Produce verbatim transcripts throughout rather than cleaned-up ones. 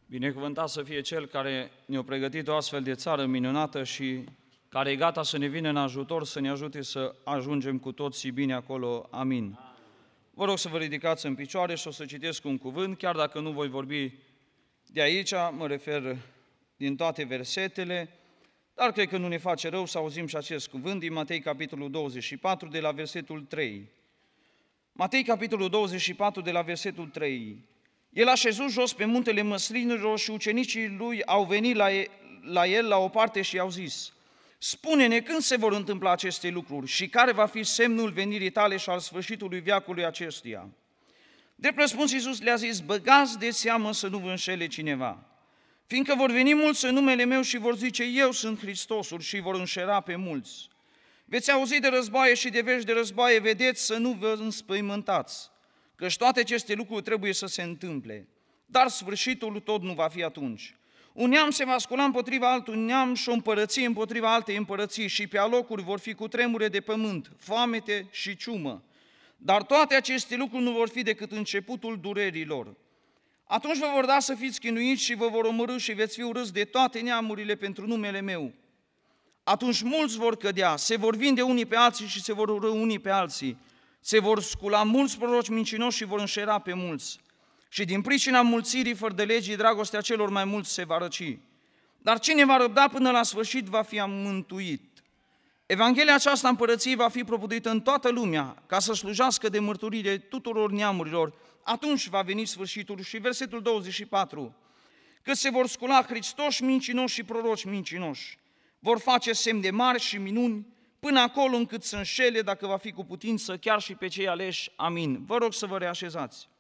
Binecuvântat să fie Cel care ne-a pregătit o astfel de țară minunată și care e gata să ne vină în ajutor, să ne ajute să ajungem cu toții bine acolo. Amin. Vă rog să vă ridicați în picioare și o să citesc un cuvânt, chiar dacă nu voi vorbi de aici, mă refer din toate versetele, dar cred că nu ne face rău să auzim și acest cuvânt din Matei, capitolul douăzeci și patru, de la versetul trei. Matei, capitolul douăzeci și patru, de la versetul trei. El a șezut jos pe muntele Măslinilor și ucenicii lui au venit la el, la el la o parte și i-au zis: spune-ne când se vor întâmpla aceste lucruri și care va fi semnul venirii tale și al sfârșitului veacului acestuia. Drept răspuns, Iisus le-a zis: băgați de seamă să nu vă înșele cineva, fiindcă vor veni mulți în numele meu și vor zice: eu sunt Hristosul, și vor înșela pe mulți. Veți auzi de războaie și de vești de războaie, vedeți să nu vă înspăimântați, căci toate aceste lucruri trebuie să se întâmple, dar sfârșitul tot nu va fi atunci. Un neam se va scula împotriva altui neam și o împărăție împotriva altei împărății și pe alocuri vor fi cutremure de pământ, foamete și ciumă. Dar toate aceste lucruri nu vor fi decât începutul durerilor. Atunci vă vor da să fiți chinuiți și vă vor omorî și veți fi urâți de toate neamurile pentru numele meu. Atunci mulți vor cădea, se vor vinde unii pe alții și se vor urâ unii pe alții. Se vor scula mulți proroci mincinoși și vor înșela pe mulți. Și din pricina mulțirii fără de legii, dragostea celor mai mulți se va răci. Dar cine va răbda până la sfârșit va fi mântuit. Evanghelia aceasta împărăției va fi propovăduită în toată lumea, ca să slujească de mărturie tuturor neamurilor. Atunci va veni sfârșitul. Și versetul douăzeci și patru. Că se vor scula Hristoși mincinoși și proroci mincinoși. Vor face semne mari și minuni, până acolo încât să înșele, dacă va fi cu putință, chiar și pe cei aleși. Amin. Vă rog să vă reașezați.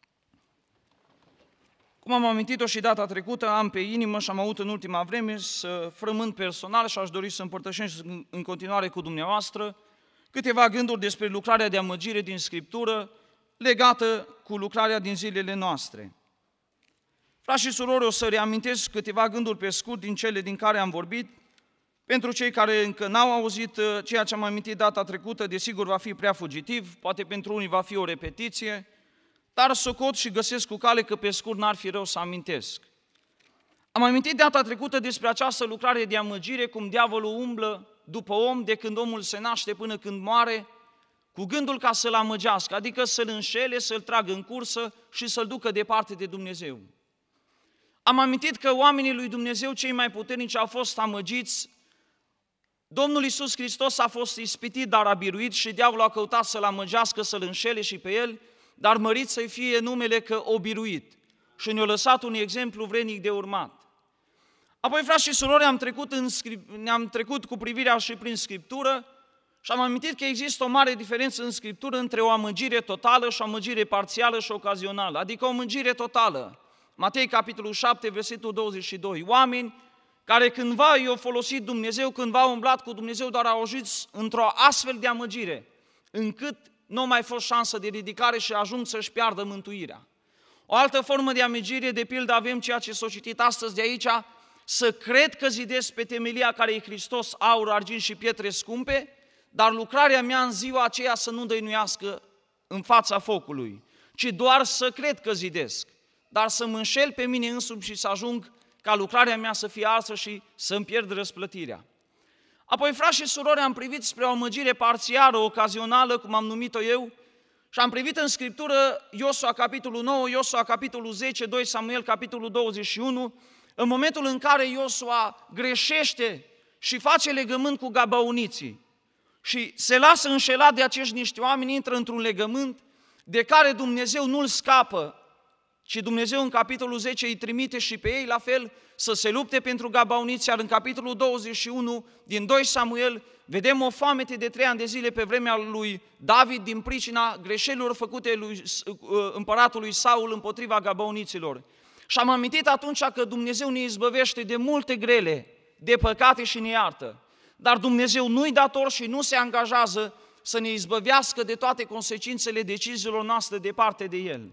Cum am amintit-o și data trecută, am pe inimă și am avut în ultima vreme să frământ personal și aș dori să împărtășesc în continuare cu dumneavoastră câteva gânduri despre lucrarea de amăgire din Scriptură legată cu lucrarea din zilele noastre. Frați și surori, o să reamintesc câteva gânduri pe scurt din cele din care am vorbit. Pentru cei care încă n-au auzit ceea ce am amintit data trecută, desigur va fi prea fugitiv, poate pentru unii va fi o repetiție, dar socot și găsesc cu cale că pe scurt n-ar fi rău să amintesc. Am amintit data trecută despre această lucrare de amăgire, cum diavolul umblă după om de când omul se naște până când moare, cu gândul ca să-l amăgească, adică să-l înșele, să-l tragă în cursă și să-l ducă departe de Dumnezeu. Am amintit că oamenii lui Dumnezeu cei mai puternici au fost amăgiți. Domnul Iisus Hristos a fost ispitit, dar a biruit, și diavolul a căutat să-l amăgească, să-l înșele și pe el, dar mărit să-i fie numele că o biruit. Și ne-a lăsat un exemplu vrednic de urmat. Apoi, frați și surori, am trecut în, ne-am trecut cu privirea și prin Scriptură și am amintit că există o mare diferență în Scriptură între o amăgire totală și o amăgire parțială și ocazională, adică o amăgire totală. Matei, capitolul șapte, versetul douăzeci și doi. Oameni care cândva i-au folosit Dumnezeu, cândva au umblat cu Dumnezeu, dar au ajuns într-o astfel de amăgire, încât nu a mai fost șansă de ridicare și ajung să-și piardă mântuirea. O altă formă de amăgire, de pildă, avem ceea ce s-a citit astăzi de aici: să cred că zidesc pe temelia care e Hristos, aur, argint și pietre scumpe, dar lucrarea mea în ziua aceea să nu dăinuiască în fața focului, ci doar să cred că zidesc, dar să mă înșel pe mine însumi și să ajung ca lucrarea mea să fie arsă și să-mi pierd răsplătirea. Apoi, frați și surori, am privit spre o amăgire parțială, ocazională, cum am numit-o eu, și am privit în Scriptură Iosua, capitolul nouă, Iosua, capitolul zece, doi Samuel, capitolul douăzeci și unu, în momentul în care Iosua greșește și face legământ cu gabaoniții și se lasă înșelat de acești niște oameni, intră într-un legământ de care Dumnezeu nu-l scapă, ci Dumnezeu în capitolul zece îi trimite și pe ei la fel să se lupte pentru gabaoniți, iar în capitolul douăzeci și unu din doi Samuel vedem o foamete de trei ani de zile pe vremea lui David din pricina greșelilor făcute lui împăratului Saul împotriva gabaoniților. Și am amintit atunci că Dumnezeu ne izbăvește de multe grele, de păcate și ne iartă, dar Dumnezeu nu-i dator și nu se angajează să ne izbăvească de toate consecințele deciziilor noastre departe de El.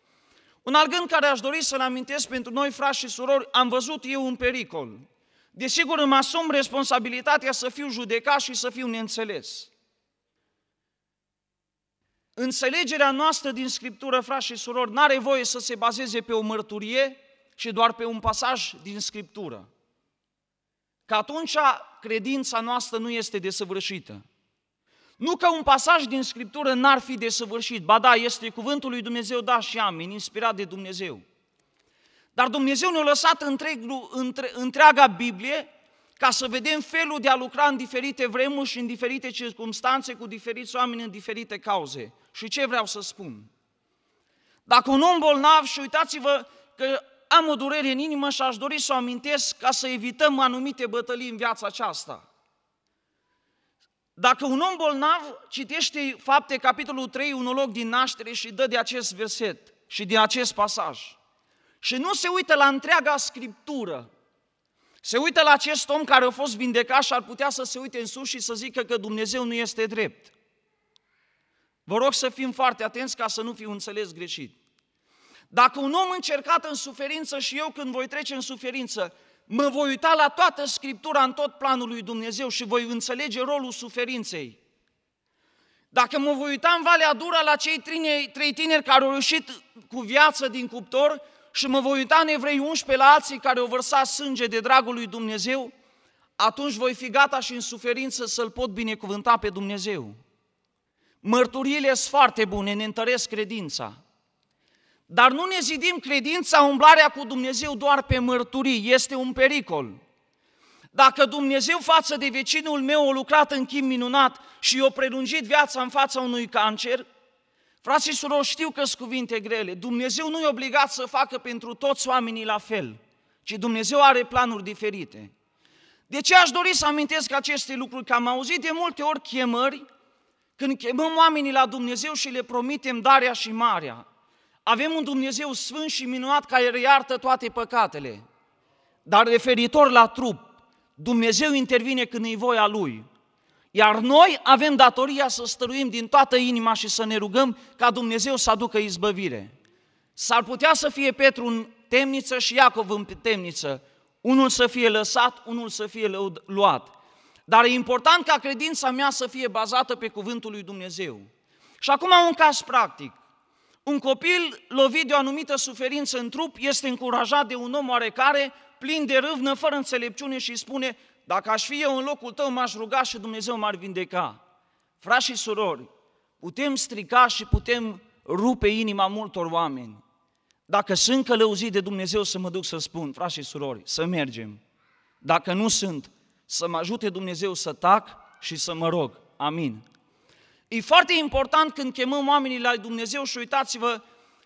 Un alt gând care aș dori să-l amintesc pentru noi, frați și surori, am văzut eu un pericol. Desigur, îmi asum responsabilitatea să fiu judecat și să fiu neînțeles. Înțelegerea noastră din Scriptură, frați și surori, n-are voie să se bazeze pe o mărturie și doar pe un pasaj din Scriptură, că atunci credința noastră nu este desăvârșită. Nu că un pasaj din Scriptură n-ar fi desăvârșit, ba da, este cuvântul lui Dumnezeu, da și amin, inspirat de Dumnezeu. Dar Dumnezeu ne-a lăsat întreg, între, întreaga Biblie ca să vedem felul de a lucra în diferite vremuri și în diferite circumstanțe, cu diferiți oameni, în diferite cauze. Și ce vreau să spun? Dacă un om bolnav, și uitați-vă că am o durere în inimă și aș dori să o amintesc ca să evităm anumite bătălii în viața aceasta. Dacă un om bolnav citește Fapte, capitolul trei, un loc din naștere și dă de acest verset și din acest pasaj și nu se uită la întreaga Scriptură, se uită la acest om care a fost vindecat și ar putea să se uite în sus și să zică că Dumnezeu nu este drept. Vă rog să fim foarte atenți ca să nu fiu înțeles greșit. Dacă un om încercat în suferință și eu când voi trece în suferință, mă voi uita la toată Scriptura în tot planul lui Dumnezeu și voi înțelege rolul suferinței. Dacă mă voi uita în Valea Dura la cei trei tineri care au reușit cu viață din cuptor și mă voi uita în Evrei unsprezece la alții care au vărsat sânge de dragul lui Dumnezeu, atunci voi fi gata și în suferință să-L pot binecuvânta pe Dumnezeu. Mărturiile sunt foarte bune, ne întăresc credința. Dar nu ne zidim credința, umblarea cu Dumnezeu doar pe mărturii, este un pericol. Dacă Dumnezeu față de vecinul meu a lucrat în chip minunat și i-a prelungit viața în fața unui cancer, frații și surori, știu că sunt cuvinte grele, Dumnezeu nu e obligat să facă pentru toți oamenii la fel, ci Dumnezeu are planuri diferite. De ce aș dori să amintesc aceste lucruri? Că am auzit de multe ori chemări, când chemăm oamenii la Dumnezeu și le promitem darea și marea. Avem un Dumnezeu sfânt și minunat care iartă toate păcatele. Dar referitor la trup, Dumnezeu intervine când e voia Lui. Iar noi avem datoria să stăruim din toată inima și să ne rugăm ca Dumnezeu să aducă izbăvire. S-ar putea să fie Petru în temniță și Iacov în temniță. Unul să fie lăsat, unul să fie luat. Dar e important ca credința mea să fie bazată pe cuvântul lui Dumnezeu. Și acum un caz practic. Un copil lovit de o anumită suferință în trup este încurajat de un om oarecare, plin de râvnă, fără înțelepciune și spune: dacă aș fi eu în locul tău, m-aș ruga și Dumnezeu m-ar vindeca. Frați și surori, putem strica și putem rupe inima multor oameni. Dacă sunt călăuzit de Dumnezeu, să mă duc să spun: frați și surori, să mergem. Dacă nu sunt, să mă ajute Dumnezeu să tac și să mă rog. Amin. E foarte important când chemăm oamenii la Dumnezeu și uitați-vă,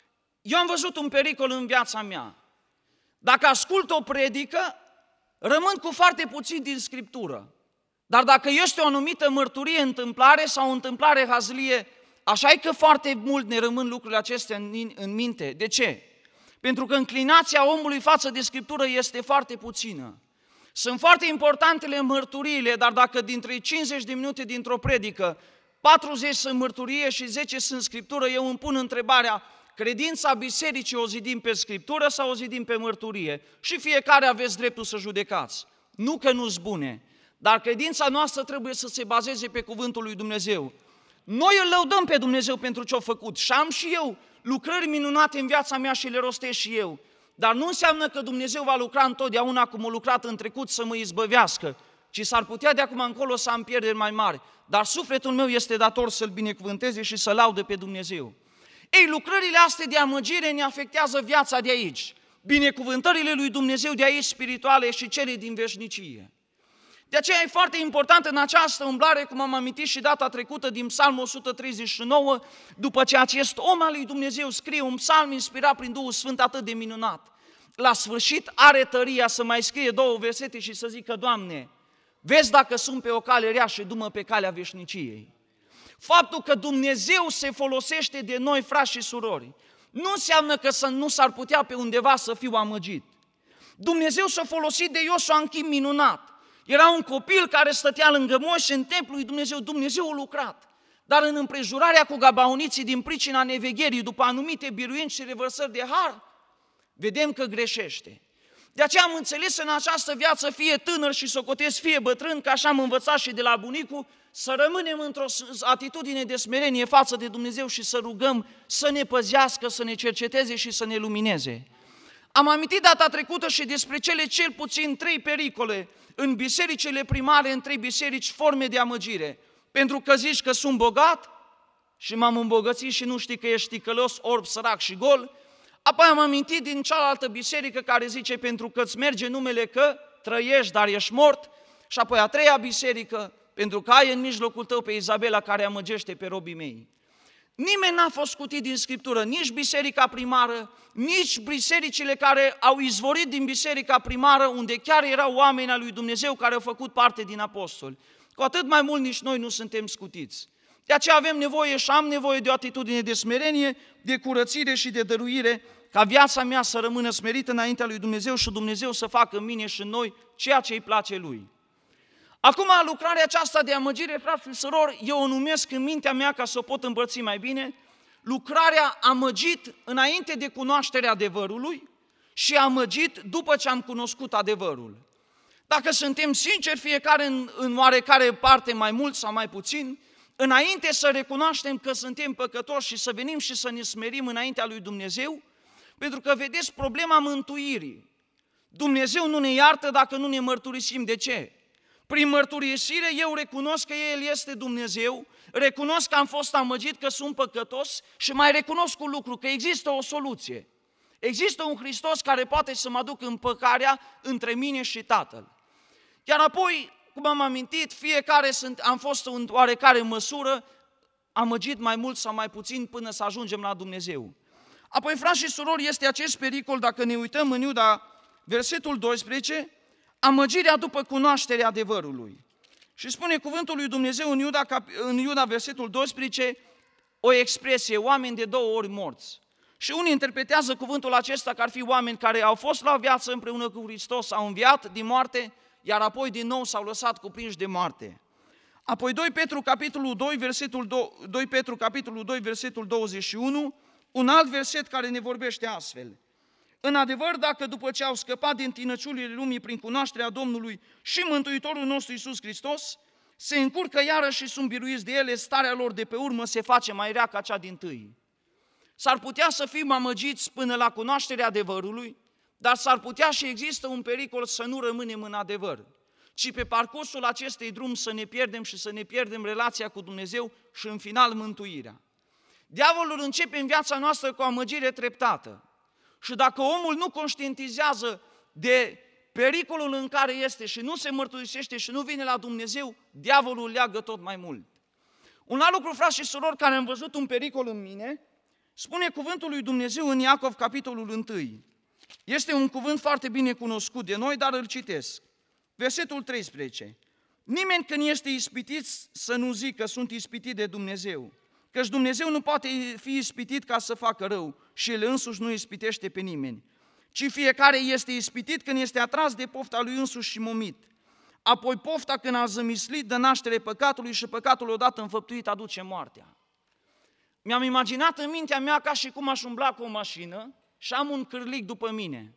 eu am văzut un pericol în viața mea. Dacă ascult o predică, rămân cu foarte puțin din Scriptură. Dar dacă este o anumită mărturie, întâmplare sau o întâmplare hazlie, așa e că foarte mult ne rămân lucrurile acestea în, în minte. De ce? Pentru că înclinația omului față de Scriptură este foarte puțină. Sunt foarte importantele mărturiile, dar dacă dintre cincizeci de minute dintr-o predică, patruzeci sunt mărturie și zece sunt Scriptură, eu îmi pun întrebarea: credința bisericii o zidim pe Scriptură sau o zidim pe mărturie? Și fiecare aveți dreptul să judecați. Nu că nu-s bune, dar credința noastră trebuie să se bazeze pe cuvântul lui Dumnezeu. Noi îl lăudăm pe Dumnezeu pentru ce-a făcut și am și eu lucrări minunate în viața mea și le rostesc și eu. Dar nu înseamnă că Dumnezeu va lucra întotdeauna cum a lucrat în trecut să mă izbăvească, ci s-ar putea de acum încolo să am pierderi mai mari. Dar sufletul meu este dator să-L binecuvânteze și să laude pe Dumnezeu. Ei, lucrările astea de amăgire ne afectează viața de aici, binecuvântările lui Dumnezeu de aici spirituale și cele din veșnicie. De aceea e foarte important în această umblare, cum am amintit și data trecută din Psalmul o sută treizeci și nouă, după ce acest om al lui Dumnezeu scrie un psalm inspirat prin Duhul Sfânt atât de minunat, la sfârșit are tăria să mai scrie două versete și să zică: Doamne, vezi dacă sunt pe o cale rea și du-mă pe calea veșniciei. Faptul că Dumnezeu se folosește de noi, frați și surori, nu înseamnă că să nu s-ar putea pe undeva să fiu amăgit. Dumnezeu s-a folosit de Iosua în chip minunat. Era un copil care stătea lângă Moise în templul lui Dumnezeu. Dumnezeu a lucrat. Dar în împrejurarea cu gabaoniții, din pricina nevegherii, după anumite biruinți și revărsări de har, vedem că greșește. De aceea am înțeles în această viață, fie tânăr și socotesc, fie bătrân, că așa am învățat și de la bunicul, să rămânem într-o atitudine de smerenie față de Dumnezeu și să rugăm să ne păzească, să ne cerceteze și să ne lumineze. Am amintit data trecută și despre cele cel puțin trei pericole în bisericile primare, în trei biserici, forme de amăgire. Pentru că zici că sunt bogat și m-am îmbogățit și nu știi că ești ticălos, orb, sărac și gol. Apoi am amintit din cealaltă biserică care zice pentru că îți merge numele că trăiești, dar ești mort. Și apoi a treia biserică, pentru că ai în mijlocul tău pe Izabela care amăgește pe robii mei. Nimeni n-a fost scutit din Scriptură, nici biserica primară, nici bisericile care au izvorit din biserica primară, unde chiar erau oameni al lui Dumnezeu care au făcut parte din apostoli. Cu atât mai mult nici noi nu suntem scutiți. De aceea avem nevoie și am nevoie de o atitudine de smerenie, de curățire și de dăruire, ca viața mea să rămână smerită înaintea lui Dumnezeu și Dumnezeu să facă în mine și în noi ceea ce îi place Lui. Acum, lucrarea aceasta de amăgire, frați și surori, eu o numesc în mintea mea ca să o pot împărți mai bine, lucrarea amăgit înainte de cunoașterea adevărului și amăgit după ce am cunoscut adevărul. Dacă suntem sinceri, fiecare în, în oarecare parte, mai mult sau mai puțin, înainte să recunoaștem că suntem păcătoși și să venim și să ne smerim înaintea lui Dumnezeu, pentru că, vedeți, problema mântuirii. Dumnezeu nu ne iartă dacă nu ne mărturisim. De ce? Prin mărturisire eu recunosc că El este Dumnezeu, recunosc că am fost amăgit, că sunt păcătos și mai recunosc un lucru, că există o soluție. Există un Hristos care poate să mă aducă împăcarea între mine și Tatăl. Iar apoi, cum am amintit, fiecare sunt, am fost în oarecare măsură amăgit mai mult sau mai puțin până să ajungem la Dumnezeu. Apoi, frați și surori, este acest pericol, dacă ne uităm în Iuda, versetul doisprezece, amăgirea după cunoașterea adevărului. Și spune cuvântul lui Dumnezeu în Iuda, în Iuda versetul doisprezece, o expresie, oameni de două ori morți. Și unii interpretează cuvântul acesta că ar fi oameni care au fost la viață împreună cu Hristos, au înviat din moarte, iar apoi din nou s-au lăsat cuprinși de moarte. Apoi doi Petru, capitolul doi, versetul doi Petru, capitolul doi, versetul douăzeci și unu, un alt verset care ne vorbește astfel. În adevăr, dacă după ce au scăpat din tinăciunile lumii prin cunoașterea Domnului și Mântuitorul nostru Iisus Hristos, se încurcă iarăși și sunt biruiți de ele, starea lor de pe urmă se face mai rea ca cea dintâi. S-ar putea să fim amăgiți până la cunoașterea adevărului, dar s-ar putea și există un pericol să nu rămânem în adevăr, ci pe parcursul acestei drum să ne pierdem și să ne pierdem relația cu Dumnezeu și în final mântuirea. Diavolul începe în viața noastră cu o amăgire treptată. Și dacă omul nu conștientizează de pericolul în care este și nu se mărturisește și nu vine la Dumnezeu, diavolul leagă tot mai mult. Un alt lucru, frați și surori, care am văzut un pericol în mine, spune cuvântul lui Dumnezeu în Iacov, capitolul unu. Este un cuvânt foarte bine cunoscut de noi, dar îl citesc. Versetul treisprezece. Nimeni când este ispitit să nu zică sunt ispitit de Dumnezeu, căci Dumnezeu nu poate fi ispitit ca să facă rău și El însuși nu ispitește pe nimeni, ci fiecare este ispitit când este atras de pofta lui însuși și momit. Apoi pofta când a zămislit dă naștere păcatului și păcatul odată înfăptuit aduce moartea. Mi-am imaginat în mintea mea ca și cum aș umbla cu o mașină și am un cârlic după mine.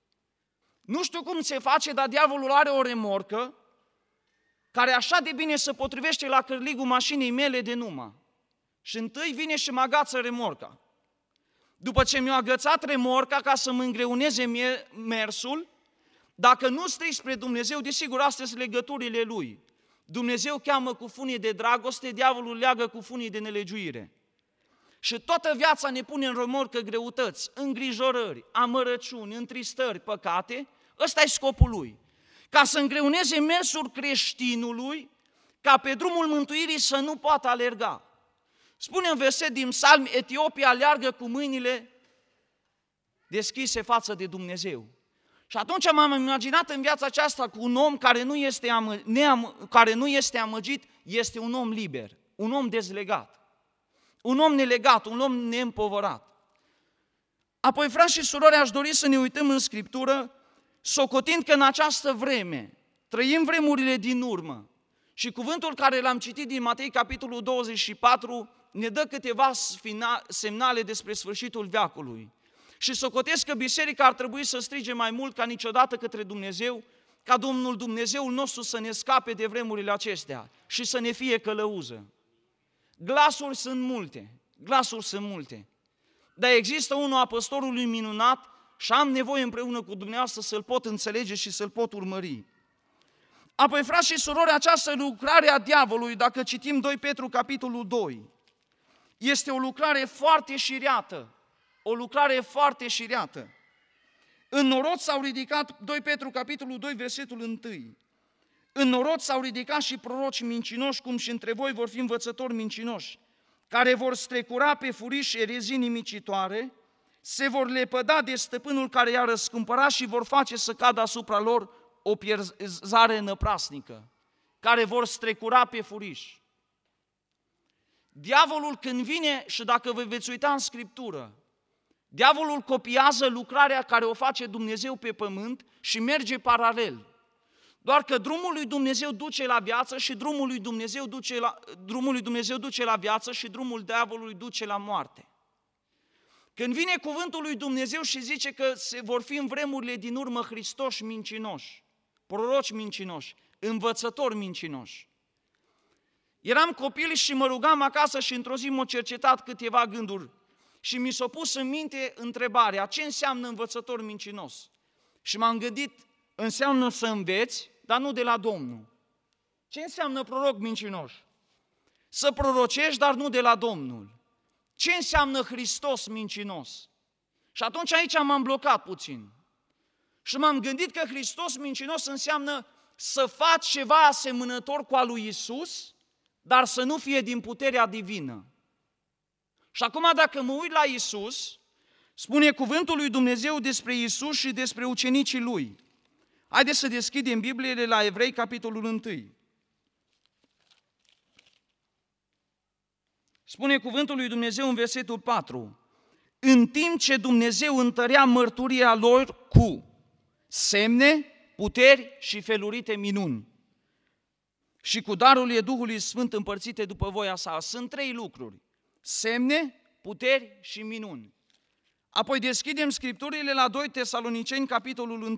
Nu știu cum se face, dar diavolul are o remorcă care așa de bine se potrivește la cârligul mașinii mele de numai. Și întâi vine și mă agață remorca. După ce mi-a agățat remorca ca să mă îngreuneze mersul, dacă nu strig spre Dumnezeu, desigur, astea sunt legăturile Lui. Dumnezeu cheamă cu funii de dragoste, diavolul leagă cu funii de nelegiuire. Și toată viața ne pune în remorcă greutăți, îngrijorări, amărăciuni, întristări, păcate. Ăsta e scopul lui. Ca să îngreuneze mersul creștinului, ca pe drumul mântuirii să nu poată alerga. Spune în verset din Psalm, Etiopia aleargă cu mâinile deschise față de Dumnezeu. Și atunci m-am imaginat în viața aceasta cu un om care nu este, amă, neam, care nu este amăgit, este un om liber, un om dezlegat, un om nelegat, un om neîmpovărat. Apoi, frați și surori, aș dori să ne uităm în Scriptură, socotind că în această vreme trăim vremurile din urmă și cuvântul care l-am citit din Matei, capitolul douăzeci și patru, ne dă câteva semnale despre sfârșitul veacului. Și socotesc că biserica ar trebui să strige mai mult ca niciodată către Dumnezeu, ca Domnul Dumnezeul nostru să ne scape de vremurile acestea și să ne fie călăuză. Glasuri sunt multe, glasuri sunt multe, dar există unul a păstorului minunat și am nevoie împreună cu dumneavoastră să-l pot înțelege și să-l pot urmări. Apoi, frați și surori, această lucrare a diavolului, dacă citim doi Petru, capitolul doi, este o lucrare foarte șireată, o lucrare foarte șireată. În norod s-au ridicat, doi Petru, capitolul doi, versetul unu. În norod s-au ridicat și proroci mincinoși, cum și între voi vor fi învățători mincinoși, care vor strecura pe furiș erezii nimicitoare, se vor lepăda de stăpânul care i-a răscumpărat și vor face să cadă asupra lor o pierzare năprasnică, care vor strecura pe furiș. Diavolul când vine, și dacă vă veți uita în Scriptură, diavolul copiază lucrarea care o face Dumnezeu pe pământ și merge paralel. Doar că drumul lui Dumnezeu duce la viață și drumul lui Dumnezeu duce la, drumul lui Dumnezeu duce la viață și drumul diavolului duce la moarte. Când vine cuvântul lui Dumnezeu și zice că se vor fi în vremurile din urmă Hristoși mincinoși, proroci mincinoși, învățători mincinoși. Eram copil și mă rugam acasă și într-o zi m-am cercetat câteva gânduri și mi s-a pus în minte întrebarea, ce înseamnă învățător mincinos? Și m-am gândit, înseamnă să înveți, dar nu de la Domnul. Ce înseamnă proroc mincinos? Să prorocești, dar nu de la Domnul. Ce înseamnă Hristos mincinos? Și atunci aici m-am blocat puțin. Și m-am gândit că Hristos mincinos înseamnă să faci ceva asemănător cu al lui Iisus, dar să nu fie din puterea divină. Și acum dacă mă uit la Iisus, spune cuvântul lui Dumnezeu despre Iisus și despre ucenicii lui. Haideți să deschidem Bibliile la Evrei, capitolul unu. Spune cuvântul lui Dumnezeu în versetul patru. În timp ce Dumnezeu întărea mărturia lor cu semne, puteri și felurite minuni și cu darurile Duhului Sfânt împărțite după voia sa. Sunt trei lucruri. Semne, puteri și minuni. Apoi deschidem Scripturile la doi Tesaloniceni, capitolul unu.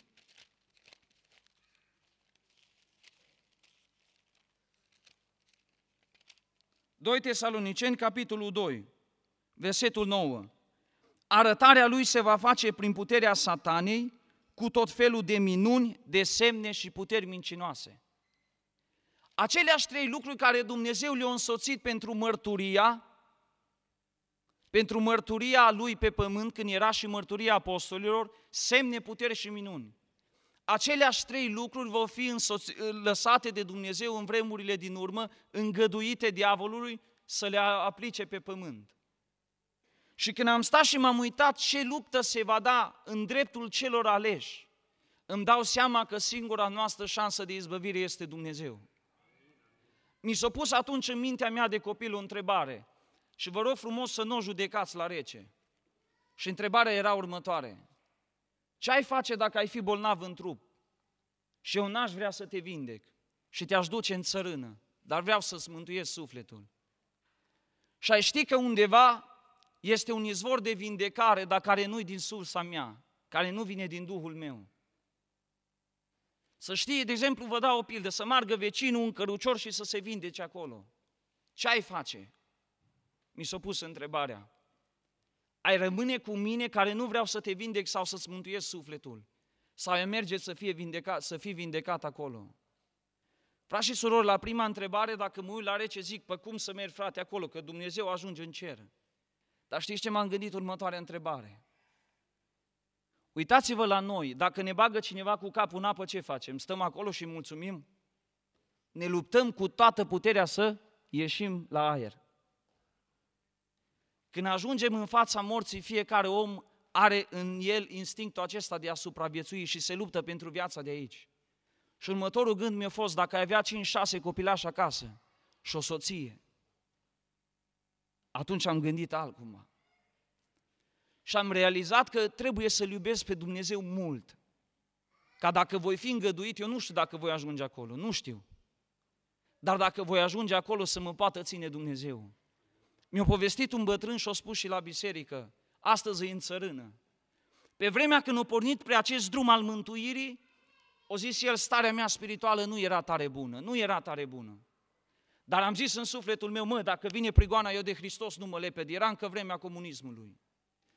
doi Tesaloniceni, capitolul doi, versetul nouă. Arătarea lui se va face prin puterea Satanei, cu tot felul de minuni, de semne și puteri mincinoase. Aceleași trei lucruri care Dumnezeu le-a însoțit pentru mărturia, pentru mărturia lui pe pământ, când era și mărturia apostolilor, semne, putere și minuni. Aceleași trei lucruri vor fi însoț- lăsate de Dumnezeu în vremurile din urmă, îngăduite diavolului să le aplice pe pământ. Și când am stat și m-am uitat ce luptă se va da în dreptul celor aleși, îmi dau seama că singura noastră șansă de izbăvire este Dumnezeu. Mi s-a pus atunci în mintea mea de copil o întrebare și vă rog frumos să nu o judecați la rece. Și întrebarea era următoare. Ce ai face dacă ai fi bolnav în trup și eu n-aș vrea să te vindec și te-aș duce în țărână, dar vreau să-ți mântuiesc sufletul? Și ai ști că undeva este un izvor de vindecare, dar care nu-i din sursa mea, care nu vine din Duhul meu. Să știi, de exemplu, vă dau o pildă, să meargă vecinul în cărucior și să se vindece acolo. Ce ai face? Mi s-a pus întrebarea. Ai rămâne cu mine care nu vreau să te vindec sau să-ți mântuiesc sufletul? Sau ai merge să, fie vindecat, să fii vindecat acolo? Frați și surori, la prima întrebare, dacă mă uit la rece, zic, pă cum să merg, frate, acolo, că Dumnezeu ajunge în cer. Dar știți ce m-am gândit următoarea întrebare? Uitați-vă la noi, dacă ne bagă cineva cu capul în apă, ce facem? Stăm acolo și mulțumim? Ne luptăm cu toată puterea să ieșim la aer. Când ajungem în fața morții, fiecare om are în el instinctul acesta de a supraviețui și se luptă pentru viața de aici. Și următorul gând mi-a fost, dacă ai avea cinci șase copilași acasă și o soție, atunci am gândit altcumva. Și am realizat că trebuie să-L iubesc pe Dumnezeu mult. Ca dacă voi fi îngăduit, eu nu știu dacă voi ajunge acolo, nu știu. Dar dacă voi ajunge acolo să mă poată ține Dumnezeu. Mi-a povestit un bătrân și a spus și la biserică, astăzi e în țărână. Pe vremea când a pornit pe acest drum al mântuirii, o zis el, starea mea spirituală nu era tare bună, nu era tare bună. Dar am zis în sufletul meu, mă, dacă vine prigoana eu de Hristos, nu mă leped, era încă vremea comunismului.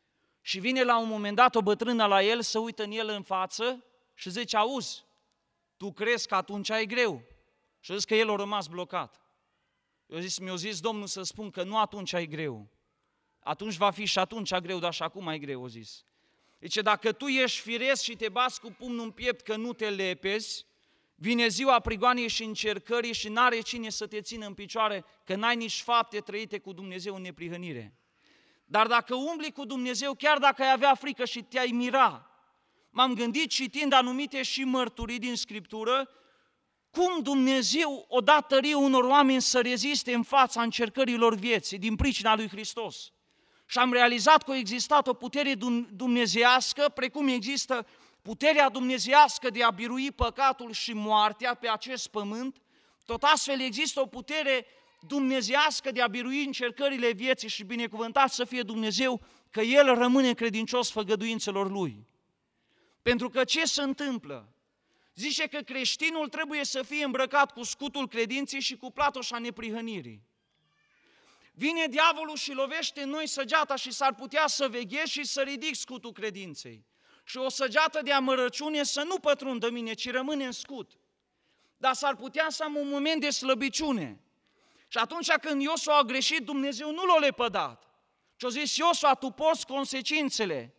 Și vine la un moment dat o bătrână la el, se uită în el în față și zice, auzi, tu crezi că atunci e greu? Și zice că el a rămas blocat. Eu zis, mi-a zis Domnul să spun că nu atunci e greu. Atunci va fi și atunci greu, dar și acum e greu, a zis. Zice, dacă tu ești firesc și te bați cu pumnul în piept că nu te lepezi, vine ziua prigoanei și încercării și n-are cine să te țină în picioare, că n-ai nici fapte trăite cu Dumnezeu în neprihănire. Dar dacă umbli cu Dumnezeu, chiar dacă ai avea frică și te-ai mira, m-am gândit citind anumite și mărturii din Scriptură, cum Dumnezeu o da tărie unor oameni să reziste în fața încercărilor vieții din pricina lui Hristos. Și am realizat că a existat o putere dumnezeiască, precum există puterea dumnezeiască de a birui păcatul și moartea pe acest pământ, tot astfel există o putere dumnezeiască de a birui încercările vieții și binecuvântat să fie Dumnezeu că El rămâne credincios făgăduințelor Lui. Pentru că ce se întâmplă? Zice că creștinul trebuie să fie îmbrăcat cu scutul credinței și cu platoșa neprihănirii. Vine diavolul și lovește în noi săgeata și s-ar putea să veghezi și să ridic scutul credinței. Și o săgeată de amărăciune să nu pătrundă mine, ci rămâne în scut. Dar s-ar putea să am un moment de slăbiciune. Și atunci când Iosua a greșit, Dumnezeu nu l-a lepădat. Și-a zis, Iosua, tu poți consecințele.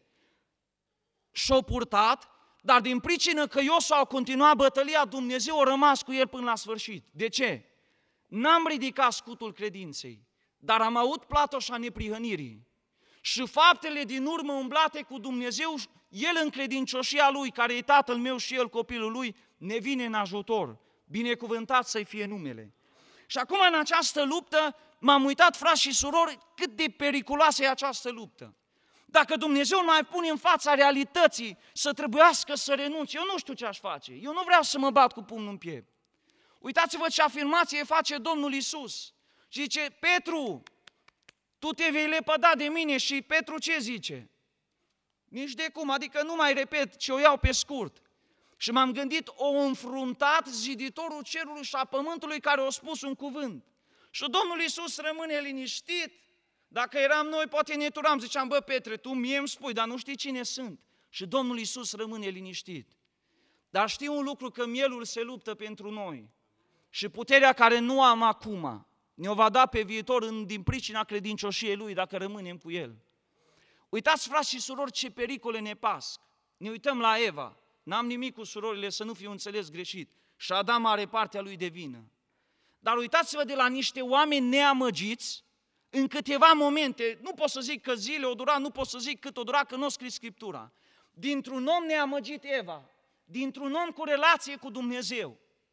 Și-a purtat, dar din pricină că Iosua a continuat bătălia, Dumnezeu a rămas cu el până la sfârșit. De ce? N-am ridicat scutul credinței, dar am avut platoșa neprihănirii. Și faptele din urmă umblate cu Dumnezeu, El în credincioșia Lui, care e Tatăl meu și El copilul Lui, ne vine în ajutor. Binecuvântat să-i fie numele. Și acum în această luptă m-am uitat, frați și surori, cât de periculoasă e această luptă. Dacă Dumnezeu mai pune în fața realității să trebuiască să renunț, eu nu știu ce aș face. Eu nu vreau să mă bat cu pumnul în piept. Uitați-vă ce afirmație face Domnul Iisus. Și zice, Petru, tu te vei lepăda de mine. Și Petru ce zice? Nici de cum, adică nu mai repet, ci o iau pe scurt. Și m-am gândit, o înfruntat ziditorul cerului și a pământului care a spus un cuvânt. Și Domnul Iisus rămâne liniștit. Dacă eram noi, poate ne turam, ziceam, bă, Petre, tu mie îmi spui, dar nu știi cine sunt. Și Domnul Iisus rămâne liniștit. Dar știu un lucru, că mielul se luptă pentru noi. Și puterea care nu am acum, ne-o va da pe viitor în, din pricina credincioșiei Lui, dacă rămânem cu El. Uitați, frați și surori, ce pericole ne pasc. Ne uităm la Eva. N-am nimic cu surorile, să nu fiu înțeles greșit. Și Adam are partea lui de vină. Dar uitați-vă de la niște oameni neamăgiți, în câteva momente, nu pot să zic că zile o dura, nu pot să zic cât o dura, că nu o scris Scriptura. Dintr-un om neamăgit Eva, dintr-un om cu relație cu Dumnezeu,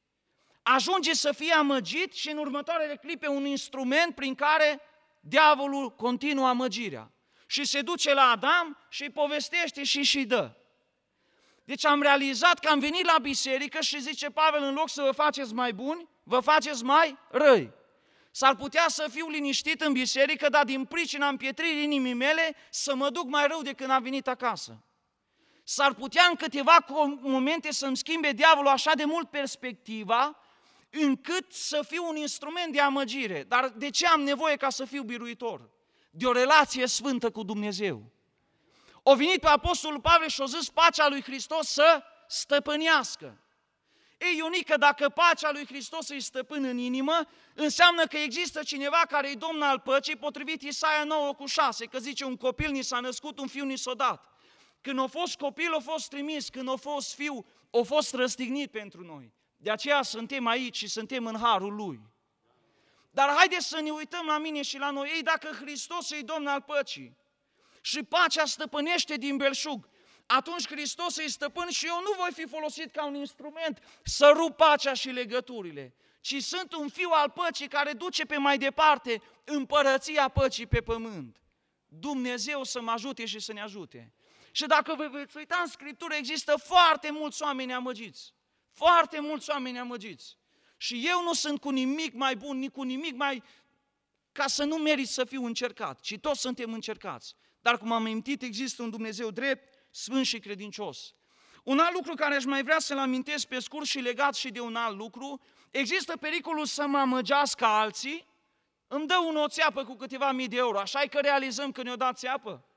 ajunge să fie amăgit și în următoarele clipe un instrument prin care diavolul continuă amăgirea. Și se duce la Adam și îi povestește și și dă. Deci am realizat că am venit la biserică și zice Pavel, în loc să vă faceți mai buni, vă faceți mai răi. S-ar putea să fiu liniștit în biserică, dar din pricina împietririi inimii mele să mă duc mai rău de când am venit acasă. S-ar putea în câteva momente să-mi schimbe diavolul așa de mult perspectiva, încât să fiu un instrument de amăgire. Dar de ce am nevoie ca să fiu biruitor? De o relație sfântă cu Dumnezeu. O venit pe Apostolul Pavel și o zis pacea lui Hristos să stăpânească. Ei, Ionică, dacă pacea lui Hristos îi stăpână în inimă, înseamnă că există cineva care e domn al păcii, potrivit Isaia nouă cu șase, că zice, un copil ni s-a născut, un fiu ni s-a dat. Când a fost copil, a fost trimis, când a fost fiu, a fost răstignit pentru noi. De aceea suntem aici și suntem în harul Lui. Dar haideți să ne uităm la mine și la noi. Ei, dacă Hristos e domn al păcii și pacea stăpânește din belșug, atunci Hristos e stăpân și eu nu voi fi folosit ca un instrument să rup pacea și legăturile, ci sunt un fiu al păcii care duce pe mai departe împărăția păcii pe pământ. Dumnezeu să mă ajute și să ne ajute. Și dacă vă veți uita în Scriptură, există foarte mulți oameni amăgiți. Foarte mulți oameni amăgiți. Și eu nu sunt cu nimic mai bun, nici cu nimic mai... ca să nu merit să fiu încercat, ci toți suntem încercați. Dar cum am amintit, există un Dumnezeu drept, sfânt și credincios. Un alt lucru care aș mai vrea să-l amintesc pe scurt și legat și de un alt lucru, există pericolul să mă amăgească alții, îmi dă unul o țeapă cu câteva mii de euro, așa e că realizăm că ne-o dat țeapă?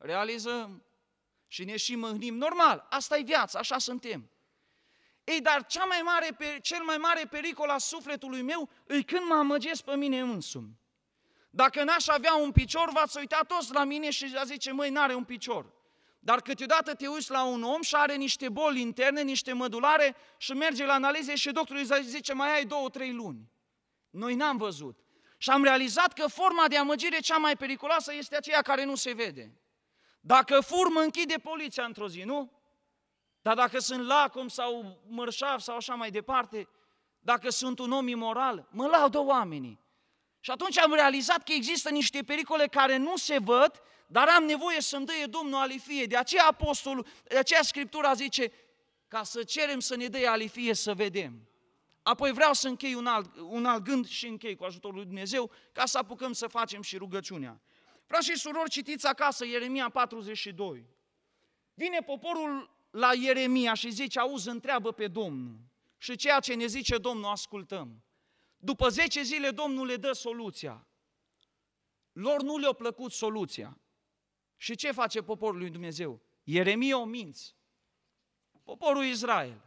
realizăm și ne și mâhnim. Normal, asta e viața, așa suntem. Ei, dar cea mai mare, cel mai mare pericol al sufletului meu e când mă amăgesc pe mine însumi. Dacă n-aș avea un picior, v-ați uitat toți la mine și a zice, măi, n-are un picior. Dar câteodată te uiți la un om și are niște boli interne, niște mădulare și merge la analize și doctorul îi zice, mai ai două, trei luni. Noi n-am văzut. Și am realizat că forma de amăgire cea mai periculoasă este aceea care nu se vede. Dacă fur, mă închide poliția într-o zi, nu? Dar dacă sunt lacom sau mărșav sau așa mai departe, dacă sunt un om imoral, mă laudă oamenii. Și atunci am realizat că există niște pericole care nu se văd, dar am nevoie să-mi dăie Domnul alifie. De aceea apostolul, de aceea Scriptura zice, ca să cerem să ne dea alifie să vedem. Apoi vreau să închei un alt, un alt gând și închei cu ajutorul lui Dumnezeu, ca să apucăm să facem și rugăciunea. Frați și surori, citiți acasă Ieremia patruzeci și doi. Vine poporul la Ieremia și zice, auzi, întreabă pe Domnul. Și ceea ce ne zice Domnul, ascultăm. După zece zile Domnul le dă soluția. Lor nu le-a plăcut soluția. Și ce face poporul lui Dumnezeu? Ieremia o minți. Poporul Israel.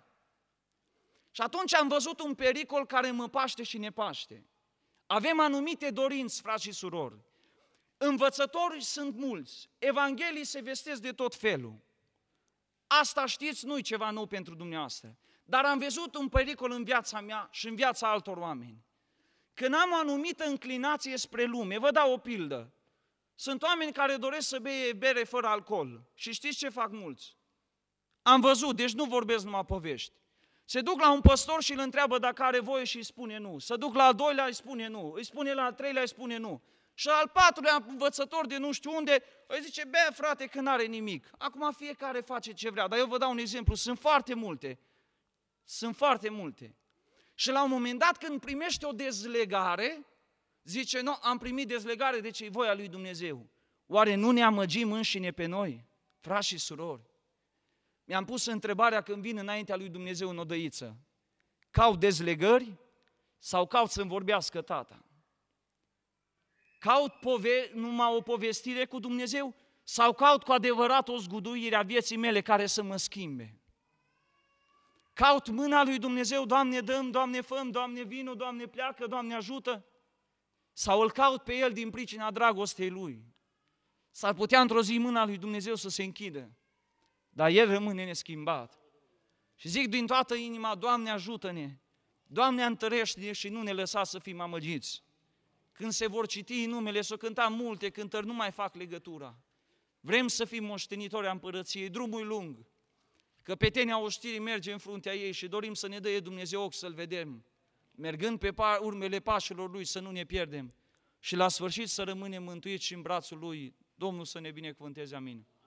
Și atunci am văzut un pericol care mă paște și ne paște. Avem anumite dorinți, frați și surori. Învățători sunt mulți. Evanghelii se vestesc de tot felul. Asta știți, nu-i ceva nou pentru dumneavoastră. Dar am văzut un pericol în viața mea și în viața altor oameni. Când am o anumită înclinație spre lume, vă dau o pildă. Sunt oameni care doresc să bea bere fără alcool. Și știți ce fac mulți? Am văzut, deci nu vorbesc numai povești. Se duc la un păstor și îl întreabă dacă are voie și îi spune nu. Se duc la al doilea, îi spune nu. Îi spune la al treilea, îi spune nu. Și al patrulea învățător de nu știu unde, îi zice, bea frate că n-are nimic. Acum fiecare face ce vrea, dar eu vă dau un exemplu, sunt foarte multe. Sunt foarte multe. Și la un moment dat când primește o dezlegare, zice, nu, am primit dezlegare, deci e voia lui Dumnezeu. Oare nu ne amăgim înșine pe noi, frați și surori? Mi-am pus întrebarea când vin înaintea lui Dumnezeu în odăiță. Caut dezlegări sau caut să-mi vorbească tata? Caut pove- numai o povestire cu Dumnezeu sau caut cu adevărat o zguduire a vieții mele care să mă schimbe? Caut mâna lui Dumnezeu, Doamne dăm, Doamne făm, Doamne vino, Doamne pleacă, Doamne ajută? Sau îl caut pe El din pricina dragostei Lui? S-ar putea într-o zi mâna lui Dumnezeu să se închidă, dar El rămâne neschimbat. Și zic din toată inima, Doamne ajută-ne, Doamne întărește-ne și nu ne lăsa să fim amăgiți. Când se vor citi numele, să cântăm multe cântări, nu mai fac legătura. Vrem să fim moștenitori a împărăției, drumul lung. Căpetenia oștirii merge în fruntea ei și dorim să ne dea Dumnezeu ochi să-L vedem, mergând pe urmele pașilor Lui să nu ne pierdem și la sfârșit să rămânem mântuiți și în brațul Lui. Domnul să ne binecuvânteze, amin.